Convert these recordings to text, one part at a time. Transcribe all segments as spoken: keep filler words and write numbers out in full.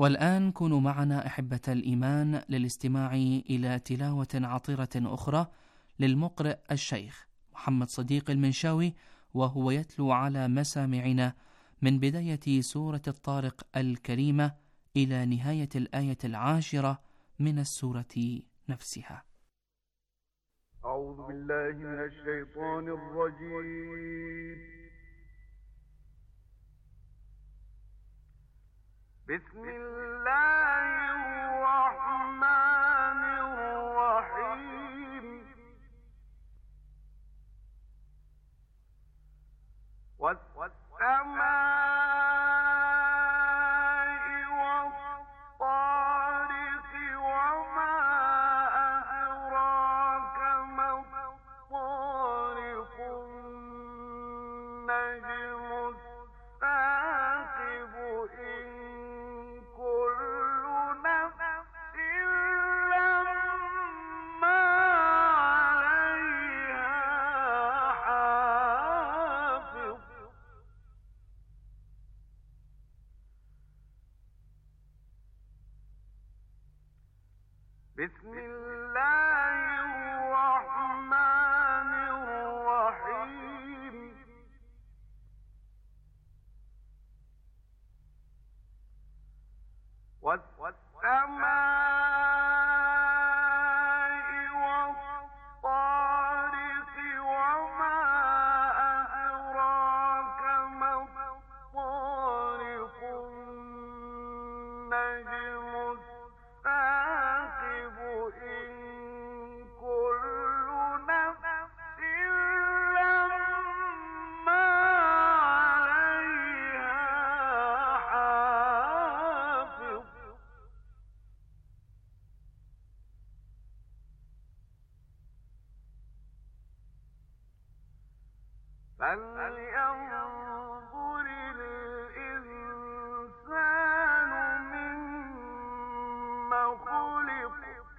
والآن كونوا معنا أحبة الإيمان للاستماع إلى تلاوة عطرة أخرى للمقرئ الشيخ محمد صديق المنشاوي، وهو يتلو على مسامعنا من بداية سورة الطارق الكريمة إلى نهاية الآية العاشرة من السورة نفسها. أعوذ بالله من الشيطان الرجيم. بسم الله الرحمن الرحيم. والسماء والطارق وما أدراك ما الطارق النجم الثاقب إن كل نفس لما عليها حافظ. بسم الله الرحمن الرحيم. والسماء والطارق وما أدراك ما الطارق النجم الثاقب إن كل نفس لما عليها حافظ. فلينظر الإنسان مما خلق.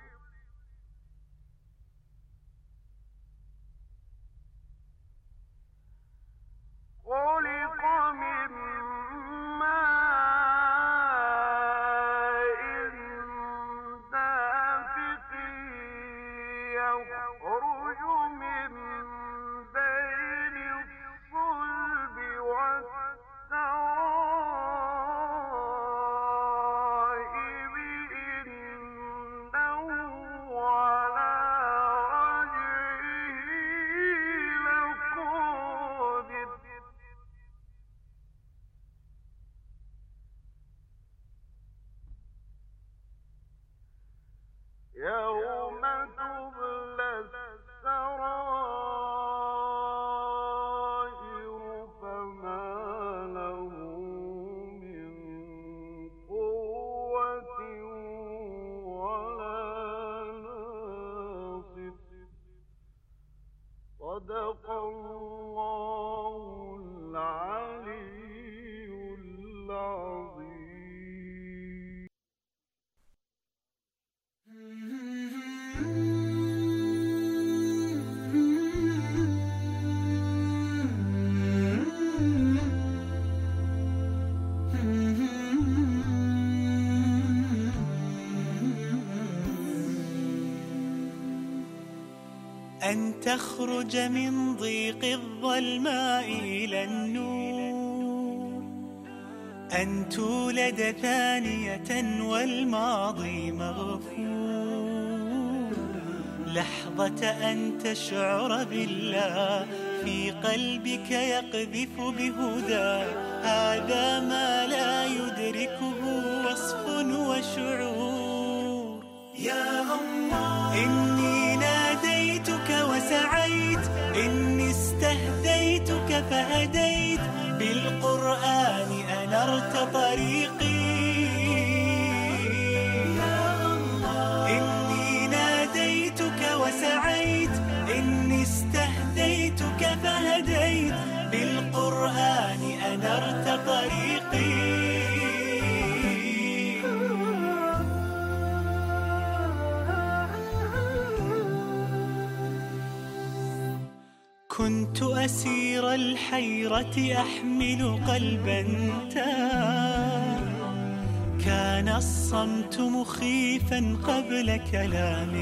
خلق من ماء دافق يخرج من بين الصلب والترائب إنه على رجعه لقادر. يوم تبلى السرائر فما له من قوة ولا ناصر. صدق الله العلي العظيم. أن تخرج من ضيق الظلماء إلى النور، أن تولد ثانية والماضي مغفور، لحظة أن تشعر بالله في قلبك يقذف بهدى، هذا ما لا يدركه وصف وشعور. يا الله إني ناديتك وسعيت، إني استهديتك فهديت، بالقرآن أنرت طريقي. يا الله إني ناديتك وسعيت، إني استهديتك فهديت، بالقرآن أنرت طريقي. كنت أسير الحيرة أحمل قلبا تاه، كان الصمت مخيفا قبل كلام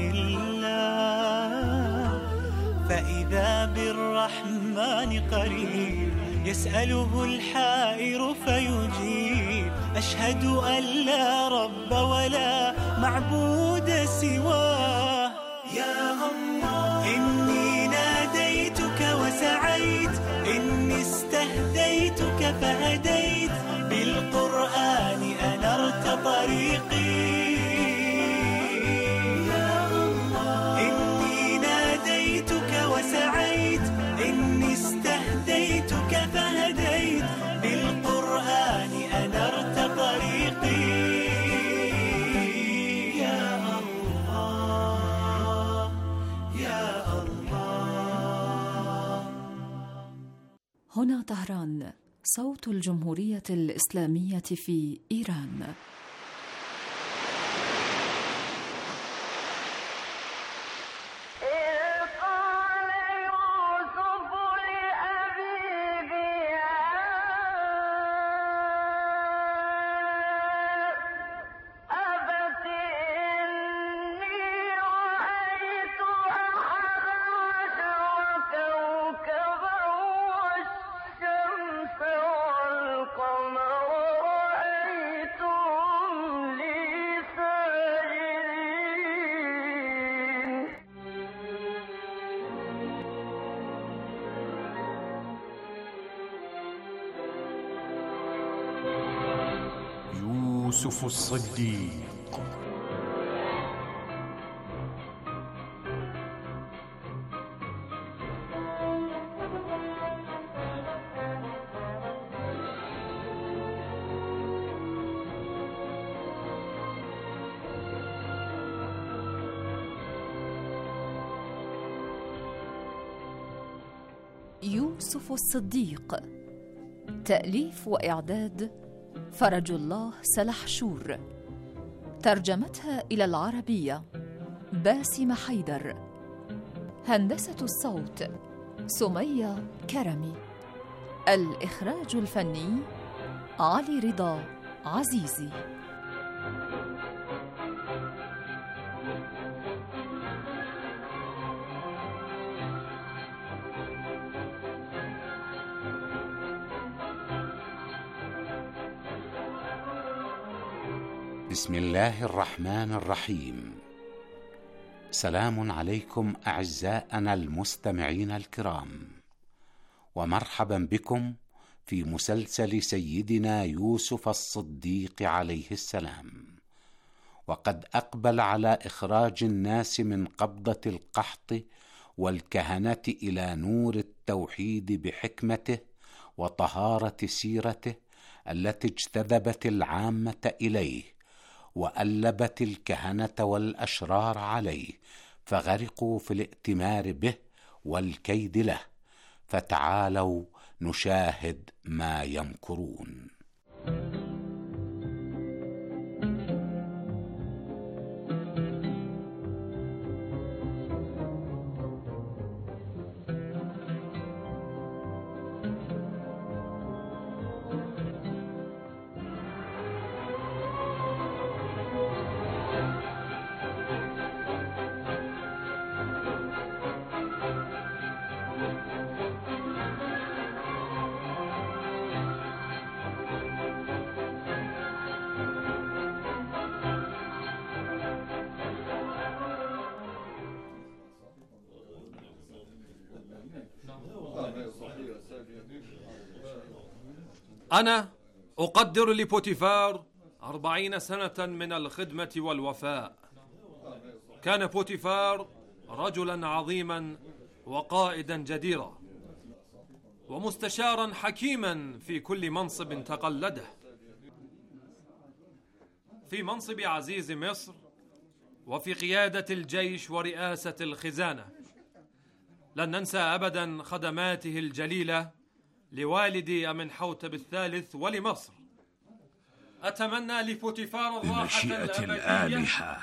الله، فإذا بالرحمن قريب يسأله الحائر فيجيب. أشهد أن لا رب ولا معبود سواه. يا الله إني ناديتك وسعيت، إني استهديتك فهديت، بالقرآن أنرت طريقي. يا الله إني ناديتك وسعيت، إني استهديتك فهديت، بالقرآن أنرت طريقي. يا الله يا الله. هنا طهران، صوت الجمهورية الإسلامية في إيران. يوسف الصديق. يوسف الصديق، تأليف وإعداد فرج الله سلحشور، ترجمتها إلى العربية باسم حيدر، هندسة الصوت سمية كرمي، الإخراج الفني علي رضا عزيزي. بسم الله الرحمن الرحيم. سلام عليكم أعزائنا المستمعين الكرام، ومرحبا بكم في مسلسل سيدنا يوسف الصديق عليه السلام. وقد أقبل على إخراج الناس من قبضة القحط والكهنة إلى نور التوحيد بحكمته وطهارة سيرته التي اجتذبت العامة إليه وألبت الكهنة والأشرار عليه، فغرقوا في الائتمار به والكيد له. فتعالوا نشاهد ما يمكرون. أنا أقدر لبوتيفار أربعين سنة من الخدمة والوفاء. كان بوتيفار رجلا عظيما وقائدا جديرا ومستشارا حكيما في كل منصب تقلده. في منصب عزيز مصر، وفي قيادة الجيش ورئاسة الخزانة. لن ننسى أبدا خدماته الجليلة لوالدي أمنحوتب الثالث ولمصر. أتمنى لبوتيفار الراحة بمشيئة الأبدية. الآلهة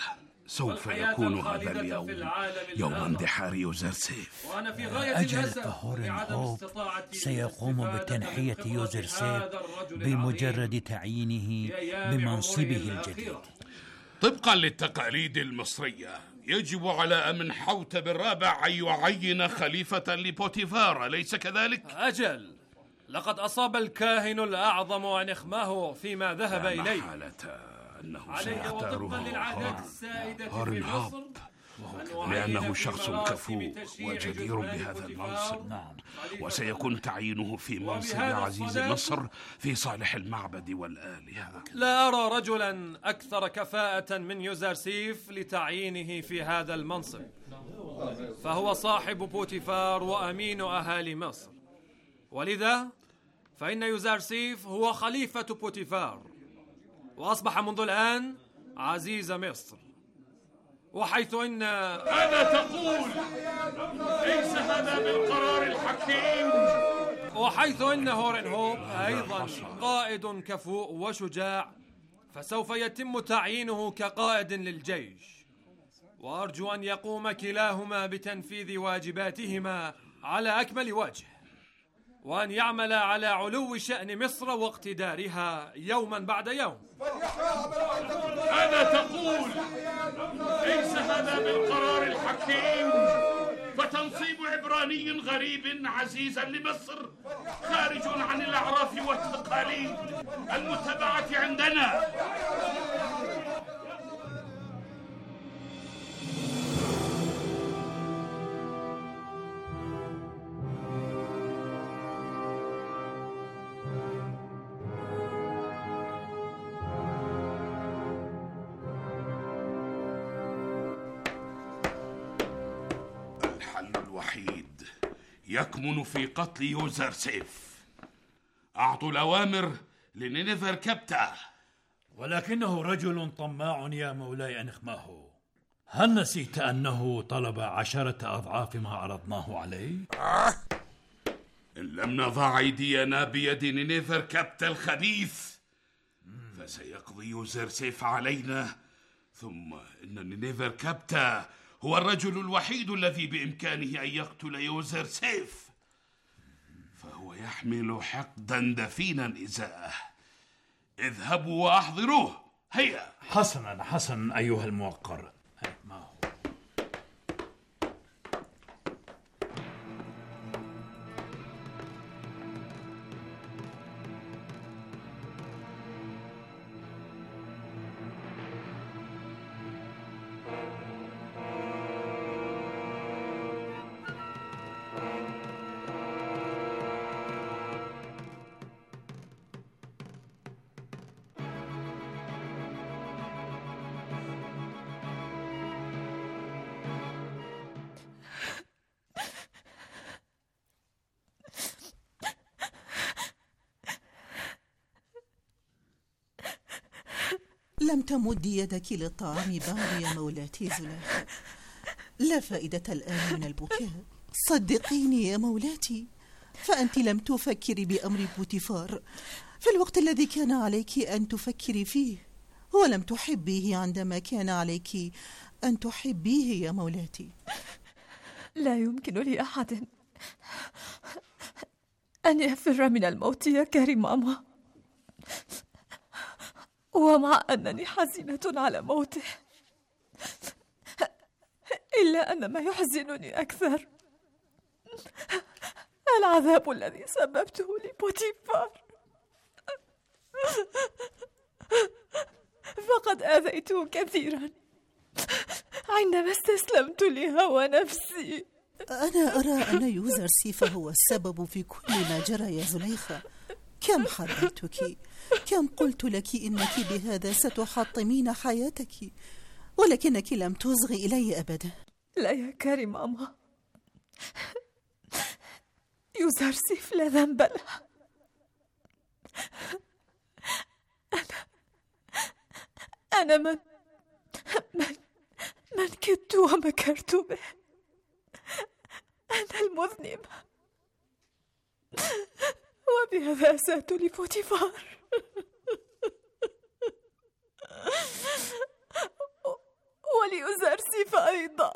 سوف يكون هذا اليوم يوم اندحار يوزرسيف. وأنا في غاية أجل الأسف فهورنهوف سيقوم بتنحية يوزرسيف بمجرد تعيينه بمنصبه الجديد. طبقا للتقاليد المصرية يجب على أمن حوتب الرابع أن يعين خليفة لبوتيفار، أليس كذلك؟ أجل، لقد أصاب الكاهن الأعظم أنخماه فيما ذهب إليه. أنه سيختاره هورنهوف لأنه شخص كفو وجدير بهذا المنصب، وسيكون تعيينه في منصب عزيز مصر في صالح المعبد والآلهة. لا أرى رجلا أكثر كفاءة من يوزرسيف لتعيينه في هذا المنصب، فهو صاحب بوتيفار وأمين أهالي مصر، ولذا فإن يوزرسيف هو خليفة بوتيفار، وأصبح منذ الآن عزيز مصر. وحيث إن هذا تقول ليس هذا بالقرار الحكيم، وحيث إن هورنهوف أيضا قائد كفؤ وشجاع، فسوف يتم تعيينه كقائد للجيش، وأرجو أن يقوم كلاهما بتنفيذ واجباتهما على أكمل وجه، وأن يعمل على علو شأن مصر واقتدارها يوما بعد يوم. هذا تقول ليس هذا بالقرار الحكيم، فتنصيب عبراني غريب عزيزا لمصر خارج عن الأعراف والتقاليد المتبعة عندنا. الحل الوحيد يكمن في قتل يوزرسيف. أعطوا الأوامر لنينفر كابتا. ولكنه رجل طماع يا مولاي أنخماه. هل نسيت أنه طلب عشرة أضعاف ما عرضناه عليه؟ إن لم نضع أيدينا بيد نينفر كابتا الخبيث فسيقضي يوزرسيف علينا، ثم إن نينفر كابتا هو الرجل الوحيد الذي بإمكانه أن يقتل يوزرسيف، فهو يحمل حقدا دفينا إزاءه. اذهبوا وأحضروه. هيا. حسنا حسنا أيها الموقر. ما هو؟ لم تمدي يدك للطعام بعد يا مولاتي زليخة. لا فائدة الآن من البكاء. صدقيني يا مولاتي، فأنت لم تفكري بأمر بوتيفار في الوقت الذي كان عليك أن تفكري فيه، ولم تحبيه عندما كان عليك أن تحبيه يا مولاتي. لا يمكن لأحد أن يفر من الموت يا كريماما، ومع أنني حزينة على موته، إلا أن ما يحزنني أكثر العذاب الذي سببته لبوتيفار، فقد آذيته كثيرا عندما استسلمت لهوى نفسي. أنا أرى أن يوزرسيف هو السبب في كل ما جرى يا زليخة. كم حذرتك، كم قلت لك إنك بهذا ستحطمين حياتك، ولكنك لم تصغي إلي أبدا. لا يا كريماما، يوزرسيف لا ذنب له. أنا أنا من من من كدت ومكرت به. أنا المذنبة، وبهذا أسأت لبوتيفار. يوزرسيف أيضا.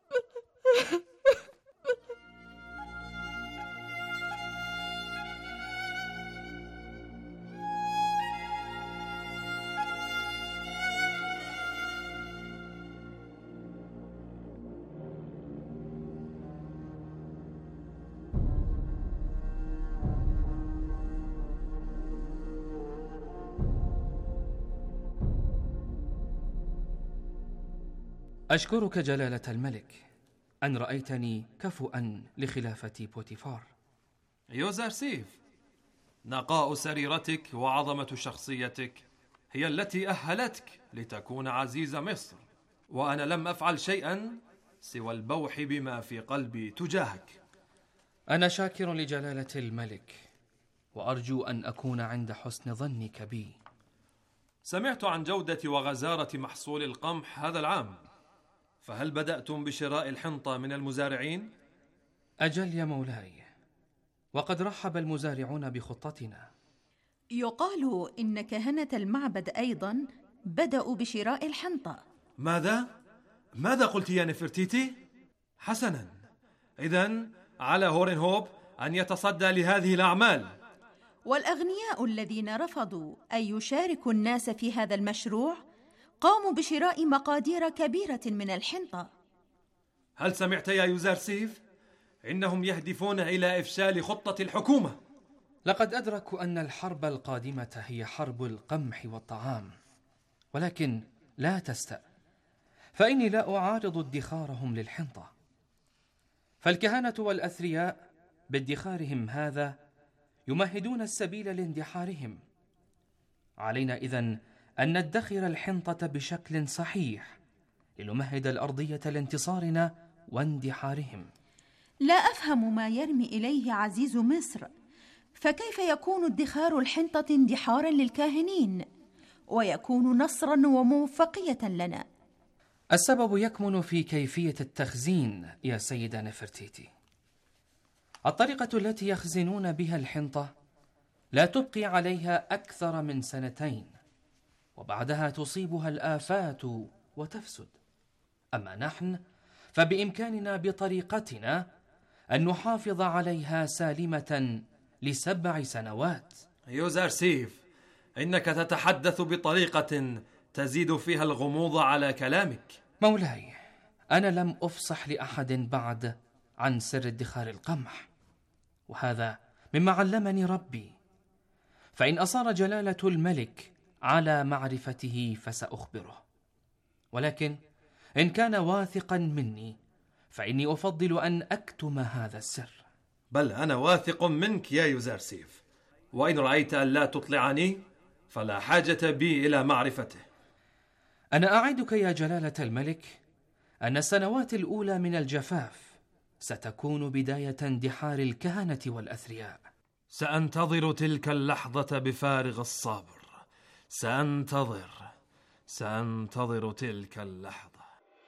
أشكرك جلالة الملك أن رأيتني كفؤا لخلافة بوتيفار. يوزرسيف، نقاء سريرتك وعظمة شخصيتك هي التي أهلتك لتكون عزيز مصر، وأنا لم أفعل شيئا سوى البوح بما في قلبي تجاهك. أنا شاكر لجلالة الملك، وأرجو أن أكون عند حسن ظنك بي. سمعت عن جودة وغزارة محصول القمح هذا العام، فهل بدأتم بشراء الحنطة من المزارعين؟ أجل يا مولاي، وقد رحب المزارعون بخطتنا. يقال إن كهنة المعبد أيضا بدأوا بشراء الحنطة. ماذا؟ ماذا قلت يا نفرتيتي؟ حسنا، إذن على هورنهوب أن يتصدى لهذه الأعمال. والأغنياء الذين رفضوا أن يشاركوا الناس في هذا المشروع قاموا بشراء مقادير كبيرة من الحنطة. هل سمعت يا يوزرسيف؟ إنهم يهدفون إلى إفشال خطة الحكومة. لقد أدركوا أن الحرب القادمة هي حرب القمح والطعام، ولكن لا تستأ، فإني لا أعارض ادخارهم للحنطة، فالكهنة والأثرياء بادخارهم هذا يمهدون السبيل لاندحارهم. علينا إذن أن ندخر الحنطة بشكل صحيح لنمهد الأرضية لانتصارنا واندحارهم. لا أفهم ما يرمي إليه عزيز مصر، فكيف يكون ادخار الحنطة اندحارا للكاهنين ويكون نصرا وموفقية لنا؟ السبب يكمن في كيفية التخزين يا سيدة نفرتيتي. الطريقة التي يخزنون بها الحنطة لا تبقي عليها أكثر من سنتين، وبعدها تصيبها الآفات وتفسد. أما نحن فبإمكاننا بطريقتنا أن نحافظ عليها سالمة لسبع سنوات. يوزرسيف، إنك تتحدث بطريقة تزيد فيها الغموض على كلامك. مولاي، أنا لم أفصح لأحد بعد عن سر ادخار القمح، وهذا مما علمني ربي، فإن أصار جلالة الملك على معرفته فسأخبره، ولكن إن كان واثقا مني فإني أفضل أن أكتم هذا السر. بل أنا واثق منك يا يوزرسيف، وإن رأيت أن لا تطلعني فلا حاجة بي إلى معرفته. أنا أعدك يا جلالة الملك أن السنوات الأولى من الجفاف ستكون بداية اندحار الكهنة والأثرياء. سأنتظر تلك اللحظة بفارغ الصبر. سأنتظر سأنتظر تلك اللحظة.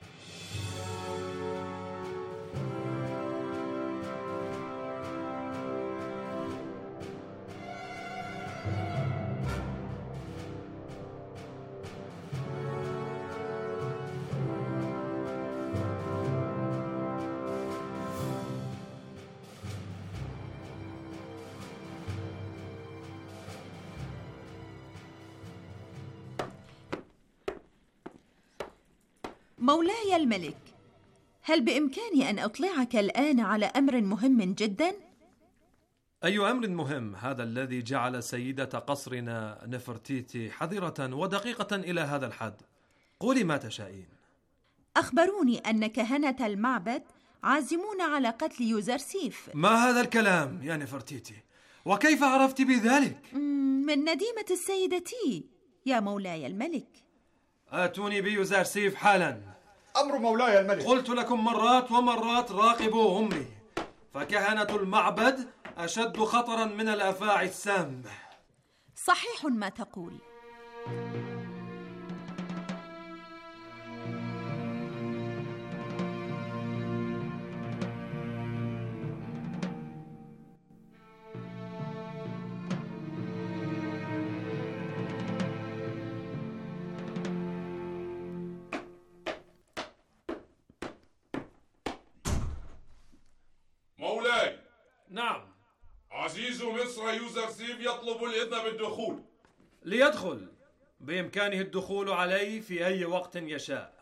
مولاي الملك، هل بإمكاني أن أطلعك الآن على أمر مهم جدا؟ أي أمر مهم هذا الذي جعل سيدة قصرنا نفرتيتي حذرة ودقيقة إلى هذا الحد؟ قولي ما تشائين. أخبروني أن كهنة المعبد عازمون على قتل يوزرسيف. ما هذا الكلام يا نفرتيتي؟ وكيف عرفت بذلك؟ من نديمة السيدة تي يا مولاي الملك. آتوني بيوزرسيف حالا. أمر مولاي الملك. قلت لكم مرات ومرات راقبوا أمي، فكهنة المعبد أشد خطرا من الأفاعي السامة. صحيح ما تقول. نعم. عزيز مصر يوزرسيف يطلب الإذن بالدخول. ليدخل، بإمكانه الدخول علي في أي وقت يشاء.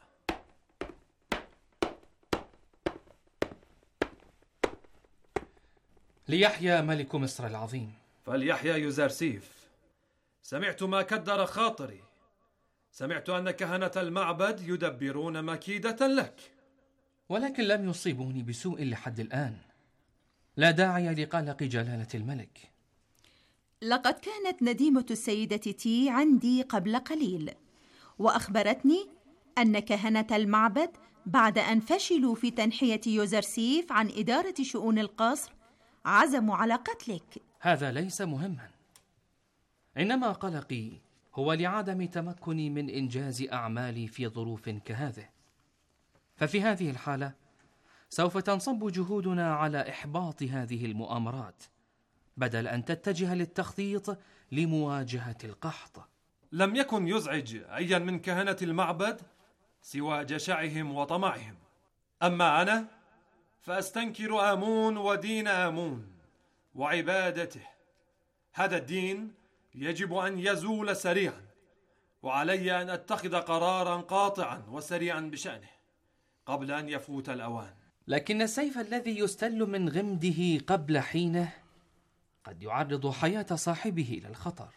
ليحيى ملك مصر العظيم. فليحيى يوزرسيف. سمعت ما كدر خاطري. سمعت أن كهنة المعبد يدبرون مكيدة لك، ولكن لم يصيبوني بسوء لحد الآن. لا داعي لقلق جلالة الملك. لقد كانت نديمة السيدة تي عندي قبل قليل، وأخبرتني أن كهنة المعبد بعد أن فشلوا في تنحية يوزرسيف عن إدارة شؤون القصر عزموا على قتلك. هذا ليس مهما، إنما قلقي هو لعدم تمكني من إنجاز أعمالي في ظروف كهذه. ففي هذه الحالة سوف تنصب جهودنا على إحباط هذه المؤامرات بدل أن تتجه للتخطيط لمواجهة القحط. لم يكن يزعج أيا من كهنة المعبد سوى جشعهم وطمعهم. أما أنا فأستنكر آمون ودين آمون وعبادته. هذا الدين يجب أن يزول سريعا، وعلي أن أتخذ قرارا قاطعا وسريعا بشأنه قبل أن يفوت الأوان. لكن السيف الذي يستل من غمده قبل حينه قد يعرض حياة صاحبه للخطر،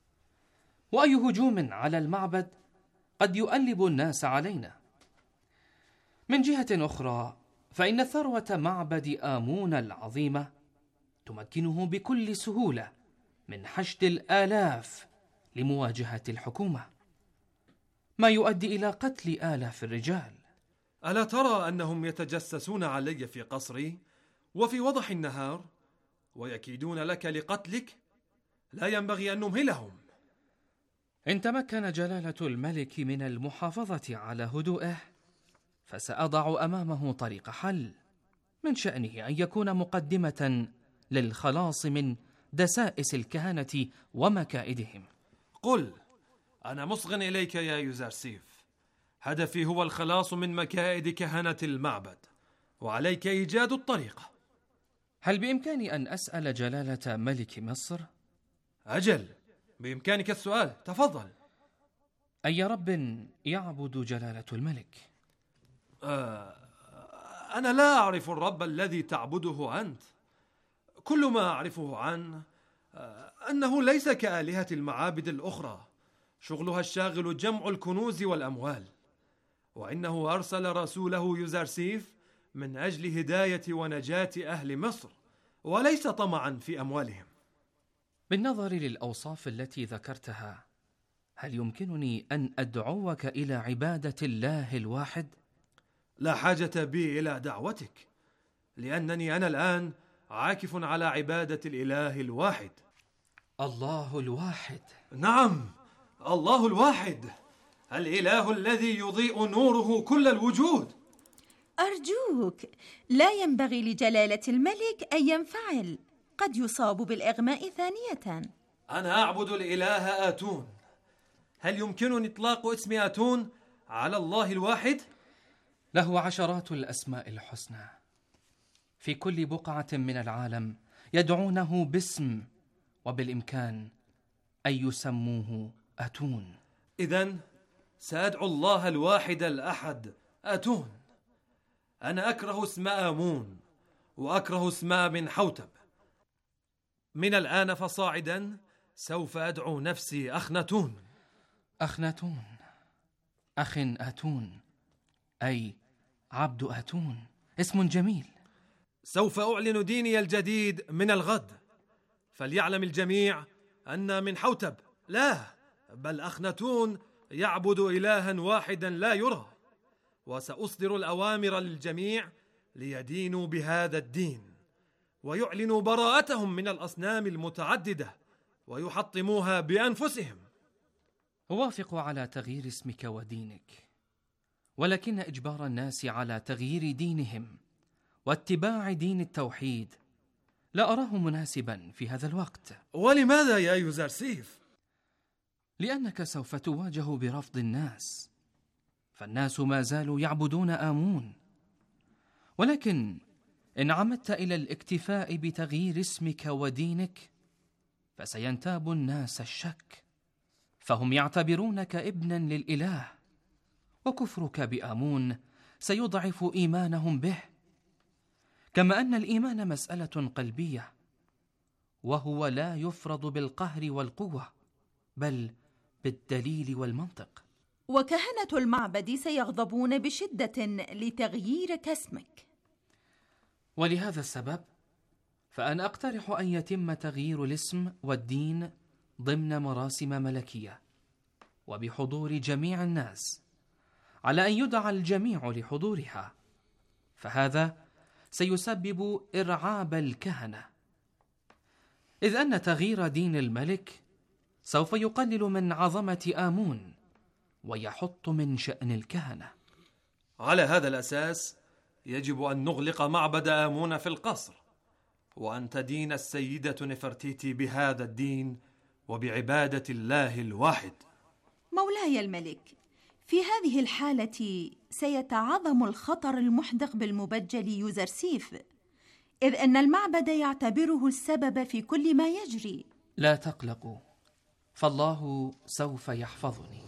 وأي هجوم على المعبد قد يؤلب الناس علينا. من جهة أخرى فإن ثروة معبد آمون العظيمة تمكنه بكل سهولة من حشد الآلاف لمواجهة الحكومة، ما يؤدي إلى قتل آلاف الرجال. ألا ترى أنهم يتجسسون علي في قصري وفي وضح النهار ويكيدون لك لقتلك؟ لا ينبغي أن نمهلهم. إن تمكن جلالة الملك من المحافظة على هدوئه فسأضع أمامه طريق حل من شأنه أن يكون مقدمة للخلاص من دسائس الكهنة ومكائدهم. قل، أنا مصغ إليك يا يوزرسيف. هدفي هو الخلاص من مكائد كهنة المعبد، وعليك إيجاد الطريقة. هل بإمكاني أن أسأل جلالة ملك مصر؟ أجل، بإمكانك السؤال، تفضل. أي رب يعبد جلالة الملك؟ آه أنا لا أعرف الرب الذي تعبده أنت. كل ما أعرفه عنه آه أنه ليس كآلهة المعابد الأخرى، شغلها الشاغل جمع الكنوز والأموال، وإنه أرسل رسوله يوزرسيف من أجل هداية ونجاة أهل مصر، وليس طمعا في أموالهم. بالنظر للأوصاف التي ذكرتها، هل يمكنني أن أدعوك إلى عبادة الله الواحد؟ لا حاجة بي إلى دعوتك، لأنني أنا الآن عاكف على عبادة الإله الواحد. الله الواحد؟ نعم، الله الواحد، الإله الذي يضيء نوره كل الوجود. أرجوك، لا ينبغي لجلالة الملك أن ينفعل، قد يصاب بالإغماء ثانية. أنا أعبد الإله آتون. هل يمكنني إطلاق اسم آتون على الله الواحد؟ له عشرات الأسماء الحسنى، في كل بقعة من العالم يدعونه باسم، وبالإمكان أن يسموه آتون. إذن سأدعو الله الواحد الأحد آتون. أنا أكره اسم آمون وأكره اسم بن حوتب. من الآن فصاعدا سوف أدعو نفسي أخناتون. أخناتون، أخ آتون، أي عبد آتون، اسم جميل. سوف أعلن ديني الجديد من الغد، فليعلم الجميع أن من حوتب لا، بل أخناتون يعبد إلها واحدا لا يرى. وسأصدر الأوامر للجميع ليدينوا بهذا الدين، ويعلنوا براءتهم من الأصنام المتعددة ويحطموها بأنفسهم. أوافق على تغيير اسمك ودينك، ولكن إجبار الناس على تغيير دينهم واتباع دين التوحيد لا أراه مناسبا في هذا الوقت. ولماذا يا يوزرسيف؟ لأنك سوف تواجه برفض الناس، فالناس ما زالوا يعبدون آمون. ولكن إن عمدت إلى الاكتفاء بتغيير اسمك ودينك فسينتاب الناس الشك، فهم يعتبرونك ابنا للإله، وكفرك بآمون سيضعف إيمانهم به. كما أن الإيمان مسألة قلبية، وهو لا يفرض بالقهر والقوة بل بالدليل والمنطق. وكهنة المعبد سيغضبون بشدة لتغييرك اسمك. ولهذا السبب فأنا أقترح أن يتم تغيير الاسم والدين ضمن مراسم ملكية وبحضور جميع الناس، على أن يدعى الجميع لحضورها، فهذا سيسبب إرعاب الكهنة، إذ أن تغيير دين الملك سوف يقلل من عظمة آمون ويحط من شأن الكهنة. على هذا الأساس يجب أن نغلق معبد آمون في القصر، وأن تدين السيدة نفرتيتي بهذا الدين وبعبادة الله الواحد. مولاي الملك، في هذه الحالة سيتعاظم الخطر المحدق بالمبجل يوزرسيف، إذ أن المعبد يعتبره السبب في كل ما يجري. لا تقلقوا، فالله سوف يحفظني.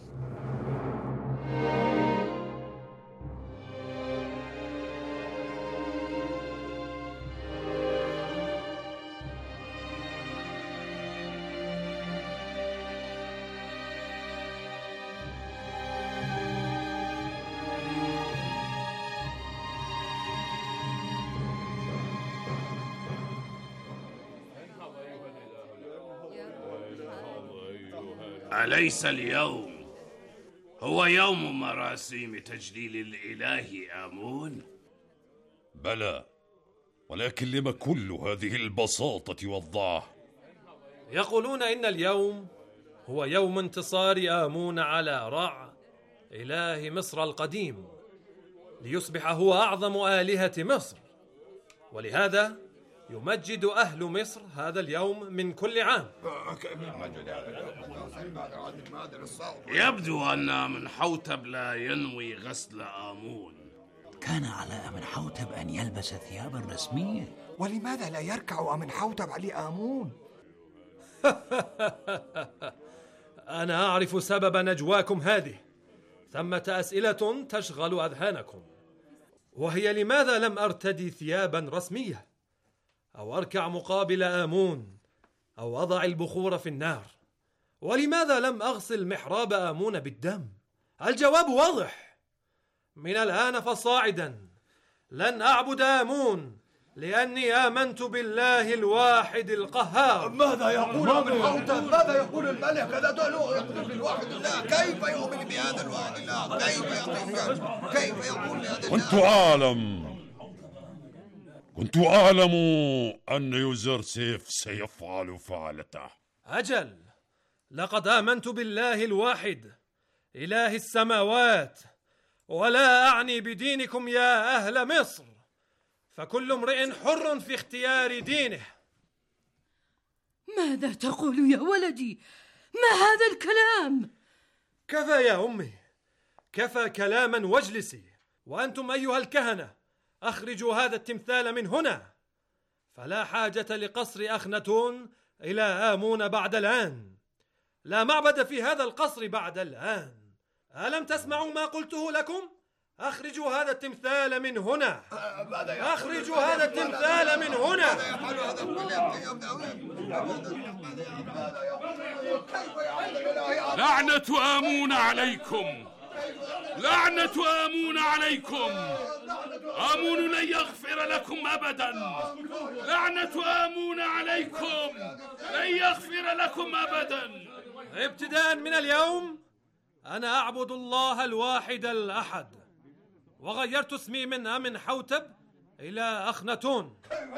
أليس اليوم هو يوم مراسيم تجليل الإله آمون؟ بلى، ولكن لما كل هذه البساطة والضعف؟ يقولون إن اليوم هو يوم انتصار آمون على رع إله مصر القديم، ليصبح هو أعظم آلهة مصر، ولهذا يمجد أهل مصر هذا اليوم من كل عام. يبدو أن آمنحوتب لا ينوي غسل آمون. كان على آمنحوتب أن يلبس ثيابا رسمية. ولماذا لا يركع آمنحوتب على آمون؟ أنا أعرف سبب نجواكم هذه. ثمة أسئلة تشغل أذهانكم، وهي لماذا لم أرتدي ثيابا رسمية، أو أركع مقابل آمون، أو أضع البخور في النار؟ ولماذا لم أغسل محراب آمون بالدم؟ الجواب واضح. من الآن فصاعدا لن أعبد آمون، لأني آمنت بالله الواحد القهار. ماذا يقول آمنحوتب؟ ماذا يقول الملك؟ هذا دعوه يقول بالواحد الله. كيف يؤمن بهذا الواحد الله؟ كيف يقول كيف يقول بهذا الله؟ كنت أعلم كنت أعلم أن يوزرسيف سيفعل فعلته. أجل، لقد آمنت بالله الواحد إله السماوات، ولا أعني بدينكم يا أهل مصر، فكل امرئ حر في اختيار دينه. ماذا تقول يا ولدي؟ ما هذا الكلام؟ كفى يا أمي، كفى كلاما واجلسي. وأنتم أيها الكهنة أخرجوا هذا التمثال من هنا، فلا حاجة لقصر أخناتون إلى آمون بعد الآن. لا معبد في هذا القصر بعد الآن. ألم تسمعوا ما قلته لكم؟ أخرجوا هذا التمثال من هنا. أخرجوا هذا التمثال من هنا. لعنة آمون عليكم، لعنة آمون عليكم. آمون لن يغفر لكم أبدا. لعنة آمون عليكم، لن يغفر لكم أبدا. ابتداء من اليوم أنا أعبد الله الواحد الأحد، وغيرت اسمي من آمنحوتب إلى أخناتون.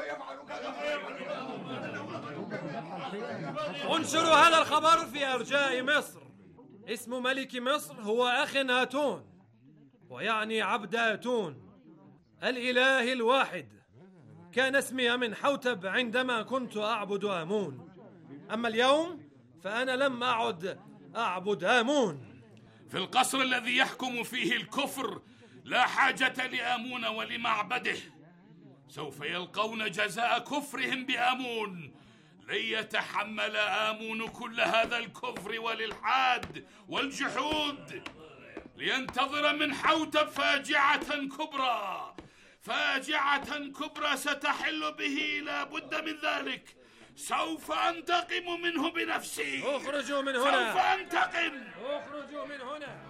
انشروا هذا الخبر في أرجاء مصر. اسم ملك مصر هو أخناتون، ويعني عبد آتون، الإله الواحد. كان اسمي آمنحوتب عندما كنت أعبد آمون، أما اليوم فأنا لم أعد أعبد آمون. في القصر الذي يحكم فيه الكفر لا حاجة لآمون ولمعبده. سوف يلقون جزاء كفرهم بآمون. لن يتحمل آمون كل هذا الكفر والإلحاد والجحود. لينتظر من حوتب فاجعة كبرى، فاجعة كبرى ستحل به، لا بد من ذلك. سوف أنتقم منه بنفسي. اخرجوا من هنا. سوف أنتقم. اخرجوا من هنا.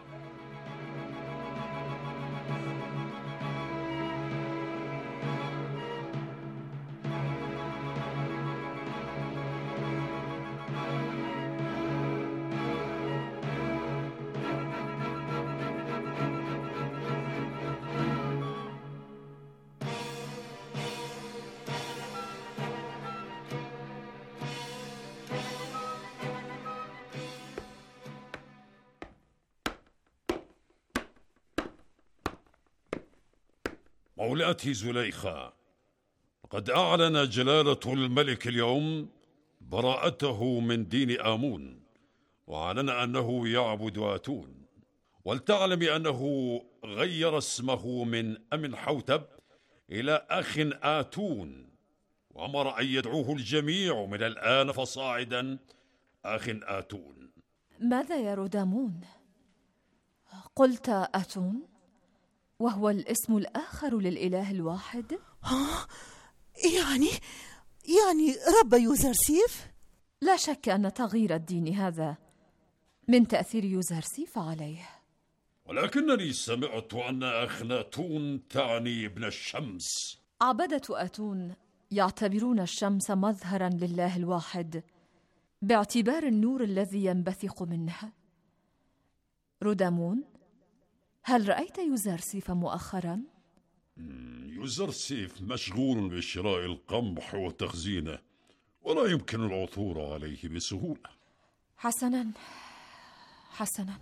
مولاتي زليخة، لقد أعلن جلالة الملك اليوم براءته من دين آمون، وأعلن أنه يعبد آتون. ولتعلم أنه غير اسمه من أمنحوتب إلى أخ آتون، وأمر أن يدعوه الجميع من الآن فصاعدا أخ آتون. ماذا يا رودامون؟ قلت آتون وهو الاسم الآخر للإله الواحد؟ ها؟ يعني يعني رب يوزرسيف؟ لا شك أن تغيير الدين هذا من تأثير يوزرسيف عليه. ولكنني سمعت أن أخناتون تعني ابن الشمس. عبدة آتون يعتبرون الشمس مظهرا لله الواحد باعتبار النور الذي ينبثق منها. رودامون، هل رأيت يوزرسيف مؤخرا؟ يوزرسيف مشغول بشراء القمح وتخزينه، ولا يمكن العثور عليه بسهولة. حسنا حسنا.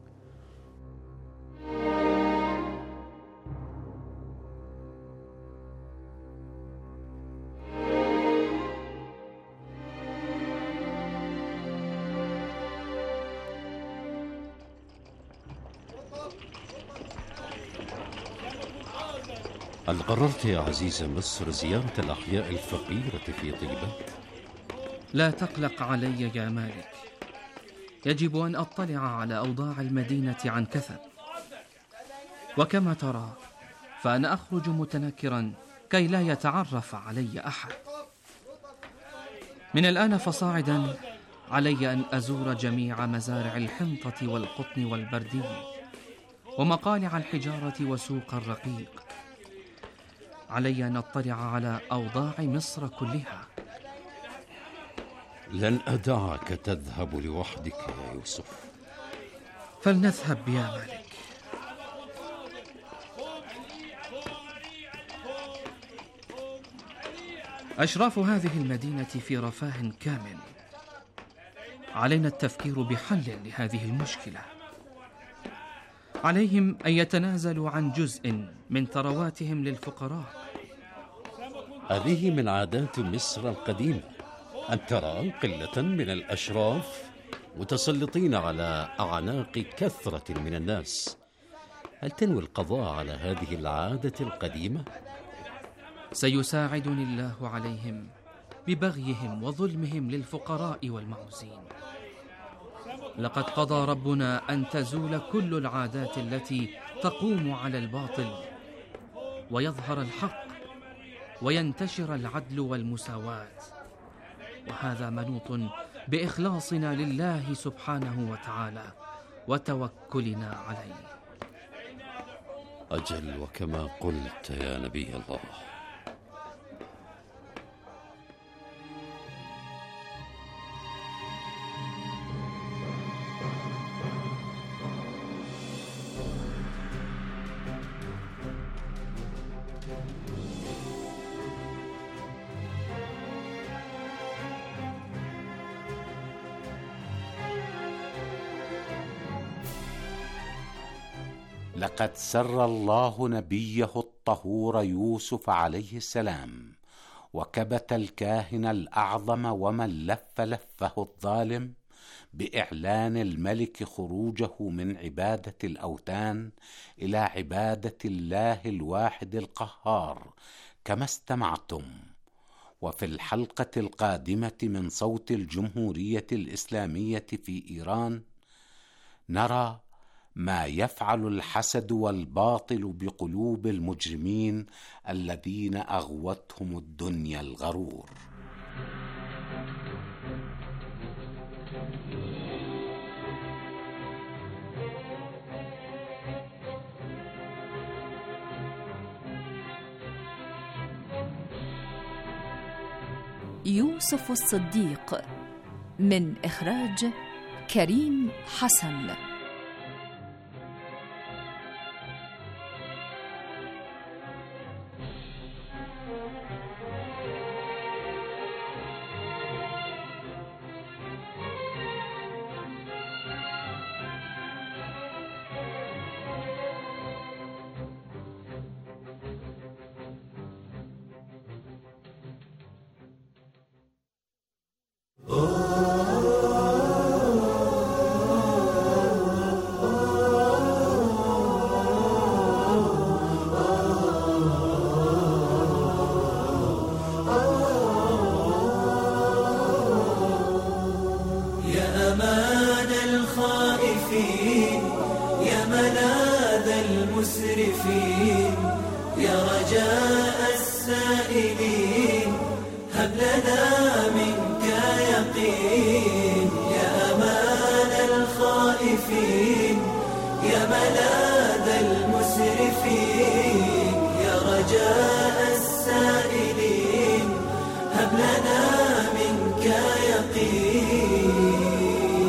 هل قررت يا عزيز مصر زيارة الأحياء الفقيرة في طيبة؟ لا تقلق علي يا مالك، يجب أن أطلع على أوضاع المدينة عن كثب، وكما ترى فأنا أخرج متنكرا كي لا يتعرف علي أحد. من الآن فصاعدا علي أن أزور جميع مزارع الحنطة والقطن والبردي ومقالع الحجارة وسوق الرقيق. علي أن أطلع على أوضاع مصر كلها. لن أدعك تذهب لوحدك يا يوسف. فلنذهب يا مالك. أشراف هذه المدينة في رفاه كامل. علينا التفكير بحل لهذه المشكلة. عليهم أن يتنازلوا عن جزء من ثرواتهم للفقراء. هذه من عادات مصر القديمة، أن ترى قلة من الأشراف متسلطين على أعناق كثرة من الناس. هل تنوي القضاء على هذه العادة القديمة؟ سيساعدني الله عليهم ببغيهم وظلمهم للفقراء والمعوزين. لقد قضى ربنا أن تزول كل العادات التي تقوم على الباطل، ويظهر الحق، وينتشر العدل والمساواة، وهذا منوط بإخلاصنا لله سبحانه وتعالى وتوكلنا عليه. أجل، وكما قلت يا نبي الله. لقد سر الله نبيه الطهور يوسف عليه السلام، وكبت الكاهن الأعظم ومن لف لفه الظالم بإعلان الملك خروجه من عبادة الأوثان إلى عبادة الله الواحد القهار، كما استمعتم. وفي الحلقة القادمة من صوت الجمهورية الإسلامية في إيران نرى ما يفعل الحسد والباطل بقلوب المجرمين الذين أغوتهم الدنيا الغرور. يوسف الصديق، من إخراج كريم حسن. المسرفين يا رجاء السائلين هب لنا منك يقين يا أمان الخائفين يا ملاذ المسرفين يا رجاء السائلين هب لنا منك يقين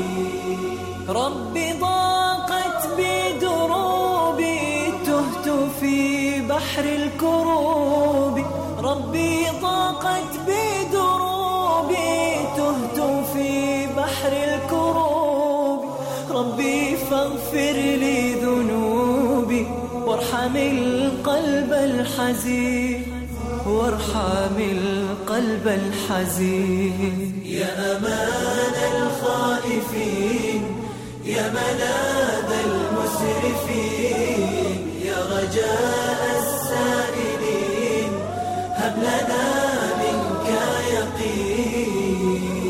ربي ضاقت بدروبي تهت في بحر الكروب ربي ضاقت بدروبي تهت في بحر الكروب ربي فاغفر لي ذنوبي وارحم القلب الحزين وارحم القلب الحزين يا أمان الخائفين يا ملاذ المسرفين يا رجاء السائلين هب لنا منك يقين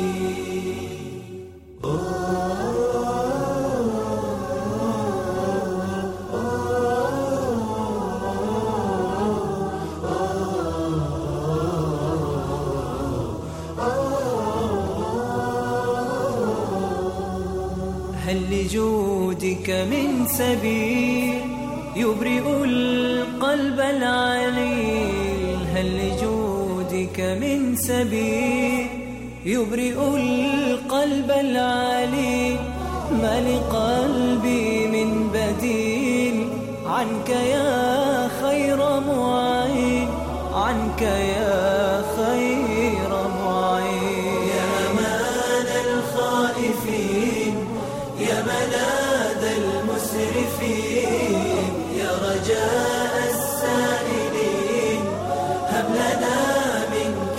هل لجودك من سبيل يبرئ القلب العليل هل لجودك من سبيل يبرئ القلب العليل ما لقلبي من بديل عنك يا خير معين عنك يا خير معين يا أمان الخائفين يا ملاذ المسرفين يا رجاء السائلين هب لنا منك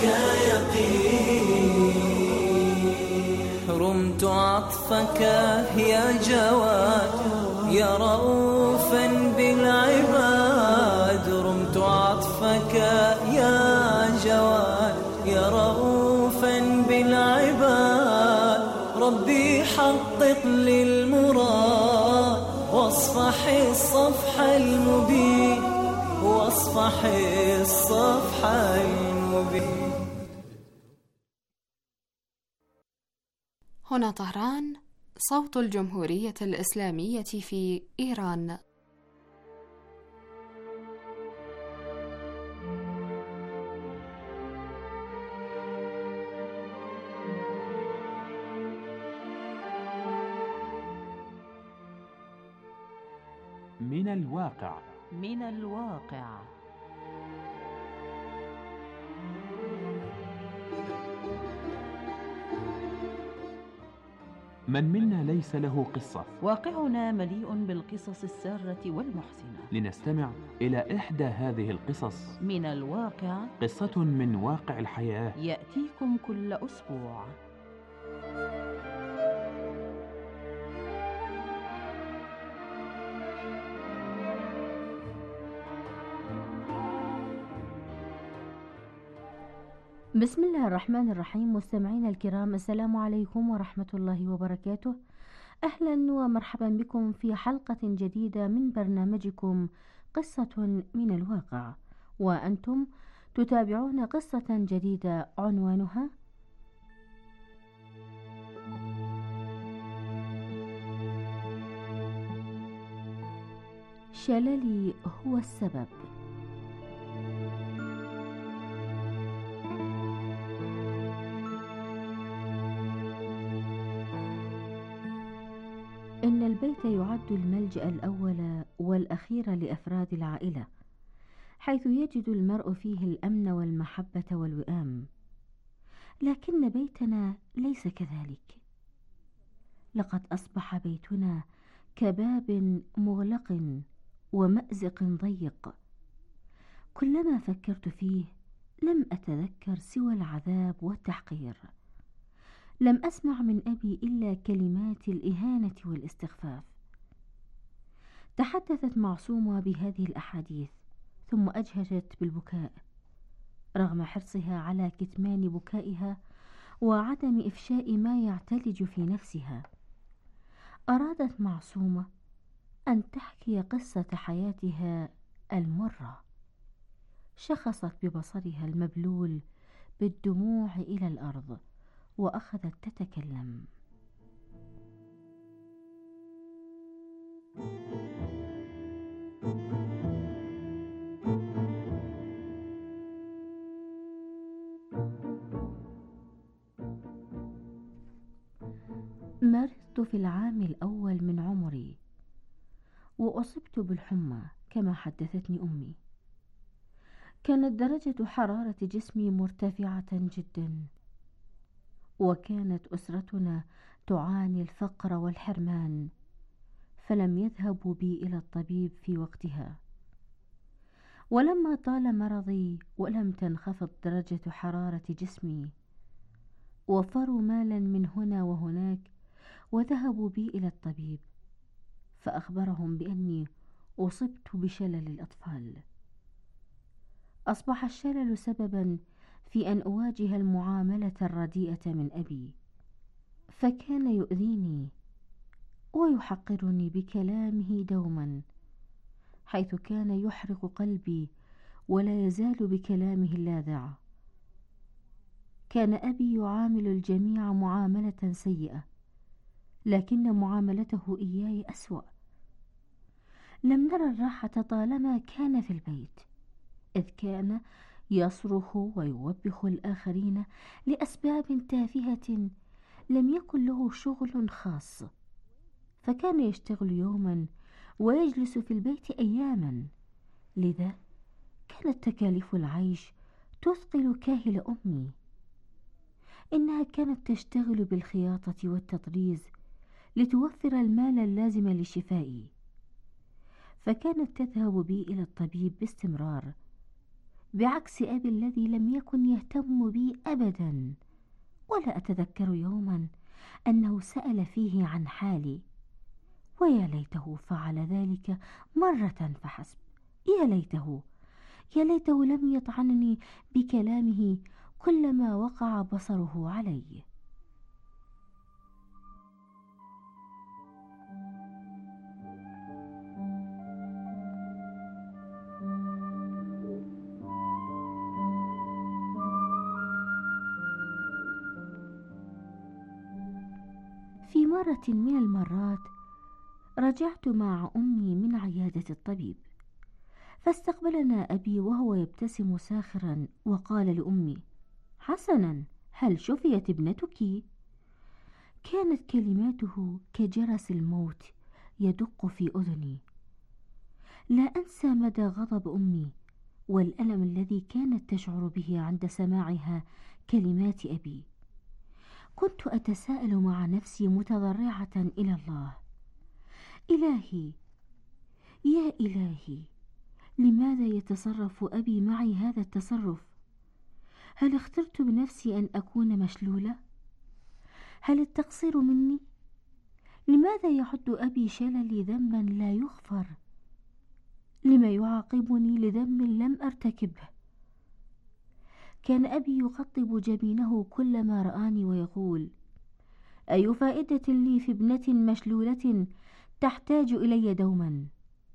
يقين رمت عطفك يا جواد يا رؤوفا بالعباد رمت عطفك يا جواد يا رؤوفا بالعباد ربي حقق للمراد واصفح الصفح المبين واصفح الصفح المبين. هنا طهران، صوت الجمهورية الإسلامية في إيران. من الواقع من الواقع من منا ليس له قصة؟ واقعنا مليء بالقصص السارة والمحزنة. لنستمع إلى إحدى هذه القصص من الواقع، قصة من واقع الحياة، يأتيكم كل أسبوع. بسم الله الرحمن الرحيم. مستمعينا الكرام، السلام عليكم ورحمة الله وبركاته. أهلا ومرحبا بكم في حلقة جديدة من برنامجكم قصة من الواقع، وأنتم تتابعون قصة جديدة عنوانها شللي هو السبب. إن البيت يعد الملجأ الأول والأخير لأفراد العائلة، حيث يجد المرء فيه الأمن والمحبة والوئام. لكن بيتنا ليس كذلك. لقد أصبح بيتنا كباب مغلق ومأزق ضيق. كلما فكرت فيه لم أتذكر سوى العذاب والتحقير. لم أسمع من أبي إلا كلمات الإهانة والاستخفاف. تحدثت معصومة بهذه الأحاديث ثم أجهشت بالبكاء، رغم حرصها على كتمان بكائها وعدم إفشاء ما يعتلج في نفسها. أرادت معصومة أن تحكي قصة حياتها المرة. شخصت ببصرها المبلول بالدموع إلى الأرض وأخذت تتكلم. مرضت في العام الأول من عمري وأصبت بالحمى كما حدثتني أمي. كانت درجة حرارة جسمي مرتفعة جدا، وكانت أسرتنا تعاني الفقر والحرمان، فلم يذهبوا بي إلى الطبيب في وقتها. ولما طال مرضي ولم تنخفض درجة حرارة جسمي، وفروا مالا من هنا وهناك وذهبوا بي إلى الطبيب، فأخبرهم بأني أصبت بشلل الأطفال. أصبح الشلل سببا في أن أواجه المعاملة الرديئة من أبي، فكان يؤذيني ويحقرني بكلامه دوما، حيث كان يحرق قلبي ولا يزال بكلامه اللاذع. كان أبي يعامل الجميع معاملة سيئة، لكن معاملته إياي أسوأ. لم نرى الراحة طالما كان في البيت، إذ كان يصرخ ويوبخ الآخرين لأسباب تافهة لم يكن له شغل خاص، فكان يشتغل يوما ويجلس في البيت أياما. لذا كانت تكاليف العيش تثقل كاهل أمي. إنها كانت تشتغل بالخياطة والتطريز لتوفر المال اللازم لشفائي، فكانت تذهب بي إلى الطبيب باستمرار، بعكس أبي الذي لم يكن يهتم بي أبدا. ولا أتذكر يوما أنه سأل فيه عن حالي، ويا ليته فعل ذلك مرة فحسب. يا ليته يا ليته لم يطعنني بكلامه كلما وقع بصره علي. في مرة من المرات رجعت مع أمي من عيادة الطبيب، فاستقبلنا أبي وهو يبتسم ساخرا وقال لأمي: حسنا، هل شفيت ابنتك؟ كانت كلماته كجرس الموت يدق في أذني. لا أنسى مدى غضب أمي والألم الذي كانت تشعر به عند سماعها كلمات أبي. كنت أتساءل مع نفسي متضرعة إلى الله: إلهي يا إلهي، لماذا يتصرف أبي معي هذا التصرف؟ هل اخترت بنفسي أن أكون مشلولة؟ هل التقصير مني؟ لماذا يعد أبي شللي ذنبا لا يغفر؟ لما يعاقبني لذنب لم أرتكبه؟ كان أبي يقطب جبينه كلما رآني ويقول: أي فائدة لي في ابنة مشلولة تحتاج إلي دوما؟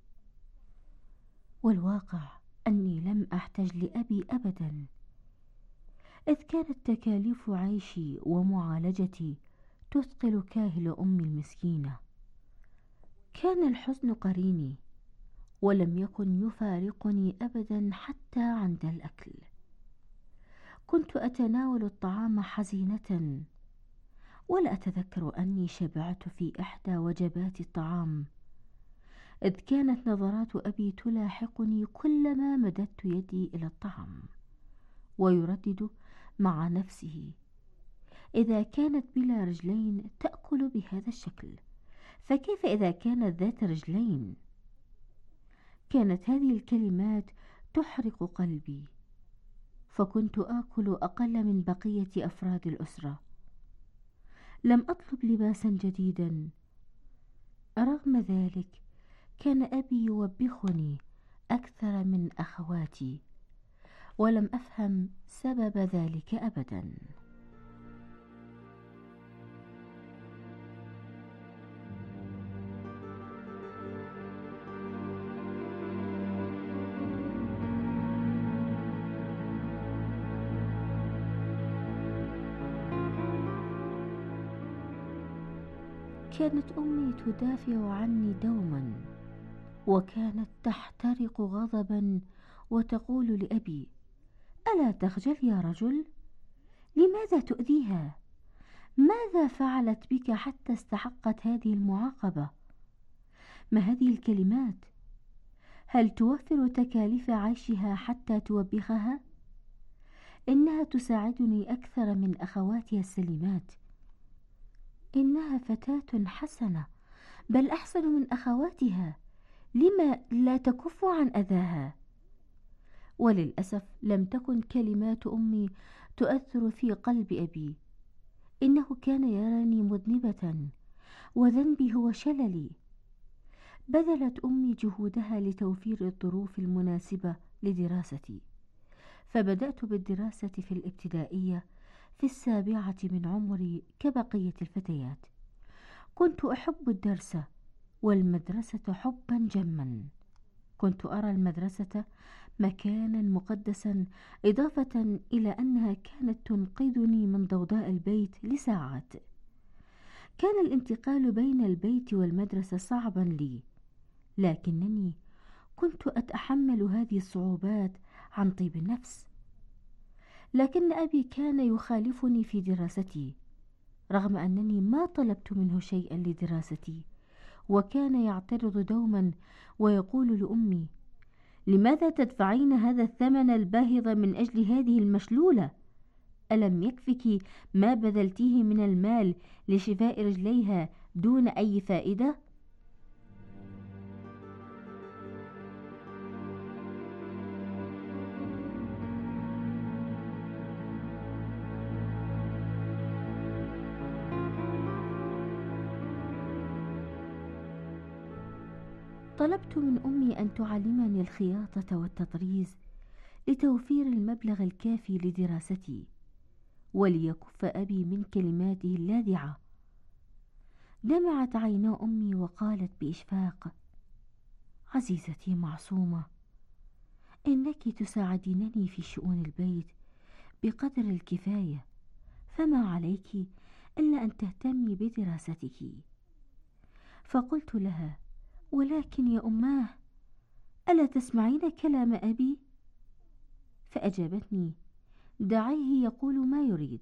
والواقع أني لم أحتج لأبي أبدا، إذ كانت تكاليف عيشي ومعالجتي تثقل كاهل أمي المسكينة. كان الحزن قريني، ولم يكن يفارقني أبدا حتى عند الأكل. كنت أتناول الطعام حزينة، ولا أتذكر أني شبعت في إحدى وجبات الطعام، إذ كانت نظرات أبي تلاحقني كلما مددت يدي إلى الطعام، ويردد مع نفسه: إذا كانت بلا رجلين تأكل بهذا الشكل، فكيف إذا كانت ذات رجلين؟ كانت هذه الكلمات تحرق قلبي، فكنت آكل أقل من بقية أفراد الأسرة. لم أطلب لباسا جديدا، رغم ذلك كان أبي يوبخني أكثر من أخواتي، ولم أفهم سبب ذلك أبدا. كانت أمي تدافع عني دوما، وكانت تحترق غضبا وتقول لأبي: ألا تخجل يا رجل؟ لماذا تؤذيها؟ ماذا فعلت بك حتى استحقت هذه المعاقبة؟ ما هذه الكلمات؟ هل توفر تكاليف عيشها حتى توبخها؟ إنها تساعدني أكثر من أخواتها السليمات. إنها فتاة حسنة، بل أحسن من أخواتها، لما لا تكف عن أذاها؟ وللأسف لم تكن كلمات أمي تؤثر في قلب أبي. إنه كان يراني مذنبة، وذنبي هو شللي. بذلت أمي جهودها لتوفير الظروف المناسبة لدراستي، فبدأت بالدراسة في الابتدائية في السابعة من عمري كبقية الفتيات. كنت أحب الدرس والمدرسة حبا جما. كنت أرى المدرسة مكانا مقدسا، إضافة إلى أنها كانت تنقذني من ضوضاء البيت لساعات. كان الانتقال بين البيت والمدرسة صعبا لي، لكنني كنت أتحمل هذه الصعوبات عن طيب النفس. لكن أبي كان يخالفني في دراستي، رغم أنني ما طلبت منه شيئا لدراستي، وكان يعترض دوما ويقول لأمي: لماذا تدفعين هذا الثمن الباهظ من أجل هذه المشلولة؟ ألم يكفك ما بذلتيه من المال لشفاء رجليها دون أي فائدة؟ طلبت من أمي أن تعلمني الخياطة والتطريز لتوفير المبلغ الكافي لدراستي، وليكف أبي من كلماته اللاذعة. دمعت عينا أمي وقالت بإشفاق: عزيزتي معصومة، إنك تساعدينني في شؤون البيت بقدر الكفاية، فما عليك إلا أن تهتمي بدراستك. فقلت لها: ولكن يا أماه، ألا تسمعين كلام أبي؟ فأجابتني: دعيه يقول ما يريد.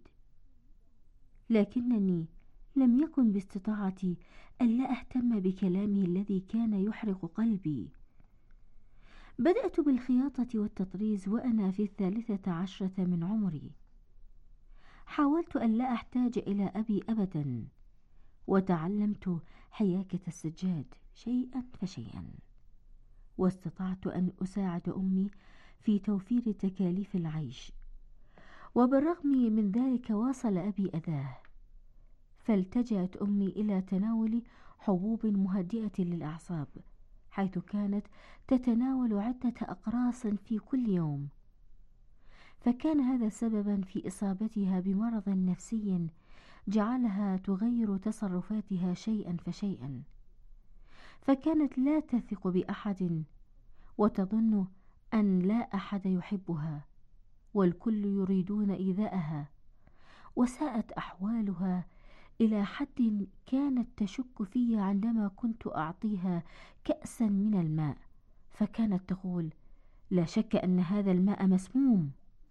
لكنني لم يكن باستطاعتي ألا أهتم بكلامه الذي كان يحرق قلبي. بدأت بالخياطة والتطريز وأنا في الثالثة عشرة من عمري. حاولت ألا أحتاج إلى أبي أبدا، وتعلمت حياكة السجاد شيئا فشيئا، واستطعت أن أساعد أمي في توفير تكاليف العيش. وبالرغم من ذلك واصل أبي أذاه، فالتجأت أمي إلى تناول حبوب مهدئة للأعصاب، حيث كانت تتناول عدة أقراص في كل يوم. فكان هذا سببا في إصابتها بمرض نفسي جعلها تغير تصرفاتها شيئا فشيئا، فكانت لا تثق بأحد وتظن أن لا أحد يحبها والكل يريدون إيذاءها، وساءت أحوالها إلى حد كانت تشك في عندما كنت أعطيها كأسا من الماء، فكانت تقول: لا شك أن هذا الماء مسموم.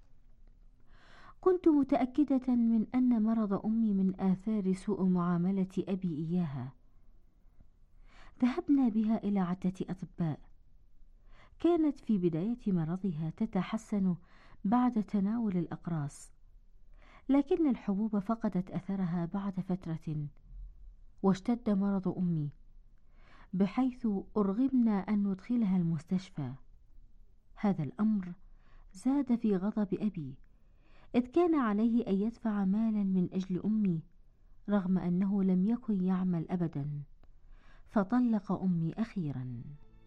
كنت متأكدة من أن مرض أمي من آثار سوء معاملة أبي إياها. ذهبنا بها إلى عدة أطباء. كانت في بداية مرضها تتحسن بعد تناول الأقراص، لكن الحبوب فقدت أثرها بعد فترة، واشتد مرض أمي بحيث أرغمنا أن ندخلها المستشفى. هذا الأمر زاد في غضب أبي، إذ كان عليه أن يدفع مالا من أجل أمي رغم أنه لم يكن يعمل أبدا، فطلق أمي أخيرا.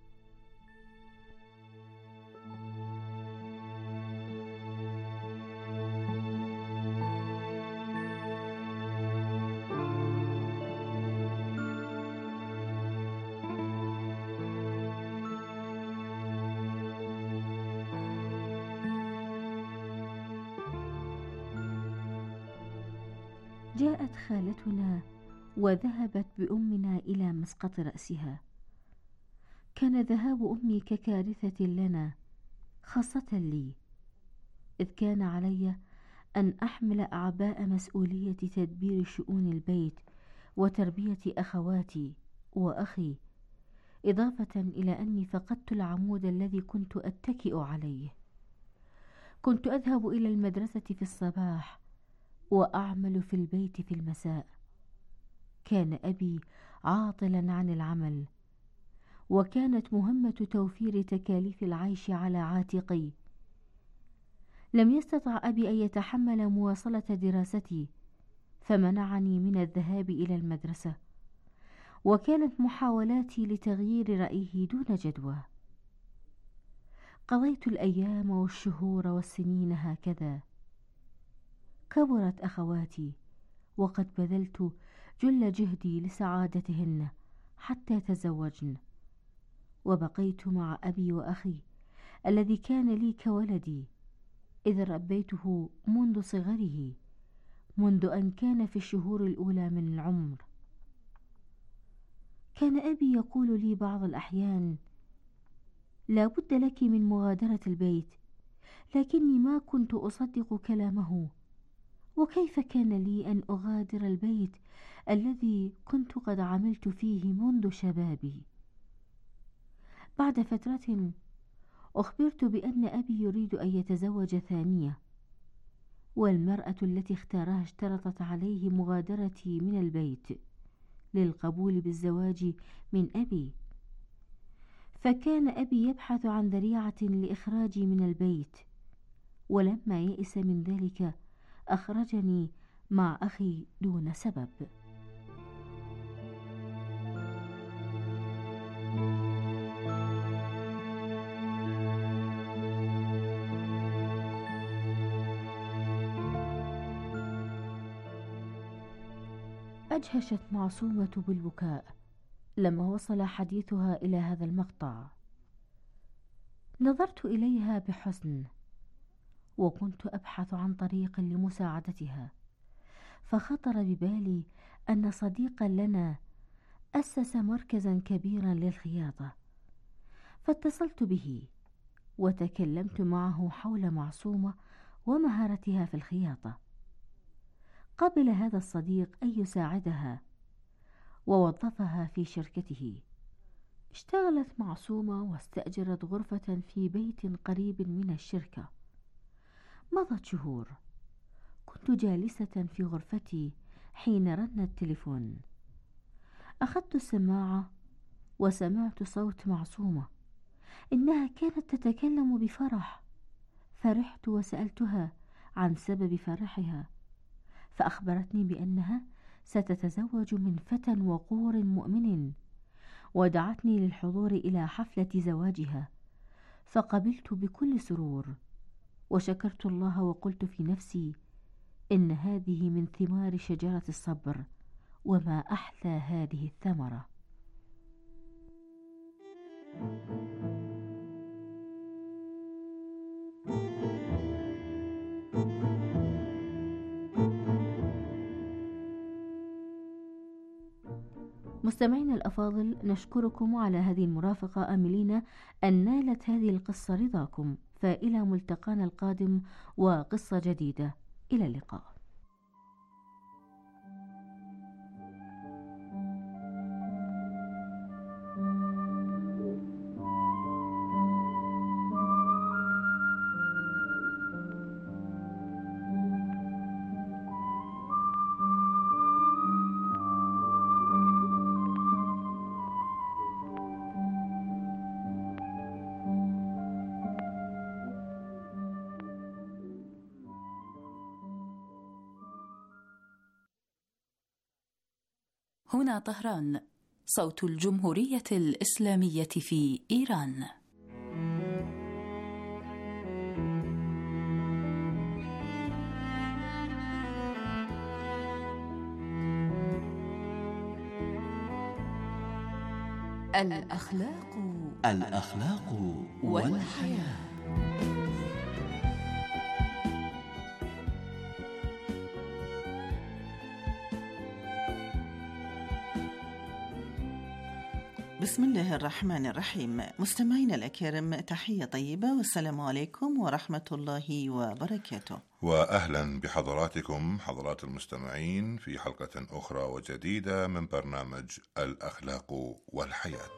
جاءت خالتنا وذهبت بأمنا إلى مسقط رأسها. كان ذهاب أمي ككارثة لنا، خاصة لي، إذ كان علي أن أحمل أعباء مسؤولية تدبير شؤون البيت وتربية أخواتي وأخي، إضافة إلى أني فقدت العمود الذي كنت أتكئ عليه. كنت أذهب إلى المدرسة في الصباح وأعمل في البيت في المساء. كان أبي عاطلا عن العمل، وكانت مهمة توفير تكاليف العيش على عاتقي. لم يستطع أبي أن يتحمل مواصلة دراستي، فمنعني من الذهاب إلى المدرسة، وكانت محاولاتي لتغيير رأيه دون جدوى. قضيت الأيام والشهور والسنين هكذا. كبرت أخواتي، وقد بذلت جل جهدي لسعادتهن حتى تزوجن، وبقيت مع أبي وأخي الذي كان لي كولدي، إذ ربيته منذ صغره، منذ أن كان في الشهور الأولى من العمر. كان أبي يقول لي بعض الأحيان: لا بد لك من مغادرة البيت، لكني ما كنت أصدق كلامه. وكيف كان لي أن أغادر البيت الذي كنت قد عملت فيه منذ شبابي؟ بعد فترة أخبرت بأن أبي يريد أن يتزوج ثانية، والمرأة التي اختارها اشترطت عليه مغادرتي من البيت للقبول بالزواج من أبي. فكان أبي يبحث عن ذريعة لإخراجي من البيت، ولما يئس من ذلك أخرجني مع أخي دون سبب. أجهشت معصومة بالبكاء لما وصل حديثها إلى هذا المقطع. نظرت إليها بحزن، وكنت أبحث عن طريق لمساعدتها، فخطر ببالي أن صديقا لنا أسس مركزا كبيرا للخياطة، فاتصلت به وتكلمت معه حول معصومة ومهارتها في الخياطة. قبل هذا الصديق أن يساعدها ووظفها في شركته. اشتغلت معصومة واستأجرت غرفة في بيت قريب من الشركة. مضت شهور، كنت جالسة في غرفتي حين رن التليفون. أخذت السماعة وسمعت صوت معصومة، إنها كانت تتكلم بفرح. فرحت وسألتها عن سبب فرحها، فأخبرتني بأنها ستتزوج من فتى وقور مؤمن، ودعتني للحضور إلى حفلة زواجها، فقبلت بكل سرور. وشكرت الله وقلت في نفسي: إن هذه من ثمار شجرة الصبر، وما أحلى هذه الثمرة. مستمعينا الأفاضل، نشكركم على هذه المرافقة، آملين أن نالت هذه القصة رضاكم. فإلى ملتقانا القادم وقصة جديدة، إلى اللقاء. هنا طهران، صوت الجمهورية الإسلامية في إيران. الأخلاق الأخلاق والحياة. بسم الله الرحمن الرحيم. مستمعينا الأكارم، تحية طيبة والسلام عليكم ورحمة الله وبركاته. وأهلا بحضراتكم حضرات المستمعين في حلقة أخرى وجديدة من برنامج الأخلاق والحياة.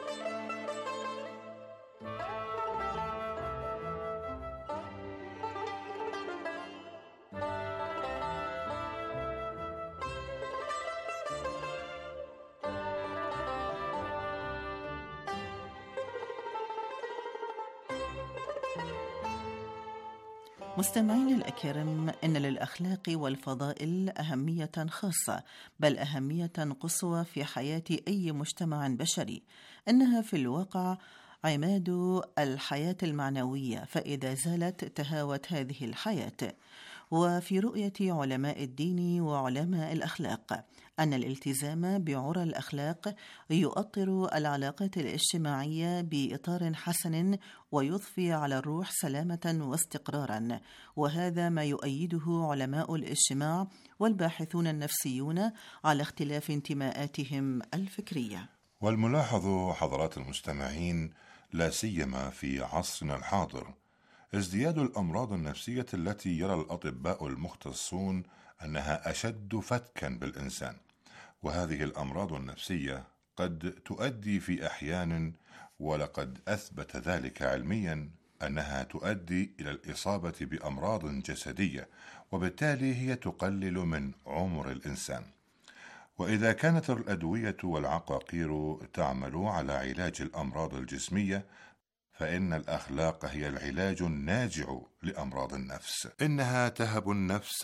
مستمعين الأكارم، إن للأخلاق والفضائل أهمية خاصة، بل أهمية قصوى في حياة أي مجتمع بشري. إنها في الواقع عماد الحياة المعنوية، فإذا زالت تهاوت هذه الحياة. وفي رؤية علماء الدين وعلماء الأخلاق أن الالتزام بعرى الأخلاق يؤطر العلاقات الاجتماعية بإطار حسن ويضفي على الروح سلامة واستقرارا، وهذا ما يؤيده علماء الاجتماع والباحثون النفسيون على اختلاف انتماءاتهم الفكرية. والملاحظ حضرات المستمعين، لا سيما في عصرنا الحاضر، ازدياد الأمراض النفسية التي يرى الأطباء المختصون أنها أشد فتكا بالإنسان. وهذه الأمراض النفسية قد تؤدي في أحيان، ولقد أثبت ذلك علميا، أنها تؤدي إلى الإصابة بأمراض جسدية، وبالتالي هي تقلل من عمر الإنسان. وإذا كانت الأدوية والعقاقير تعمل على علاج الأمراض الجسمية، فإن الأخلاق هي العلاج الناجع لأمراض النفس. إنها تهب النفس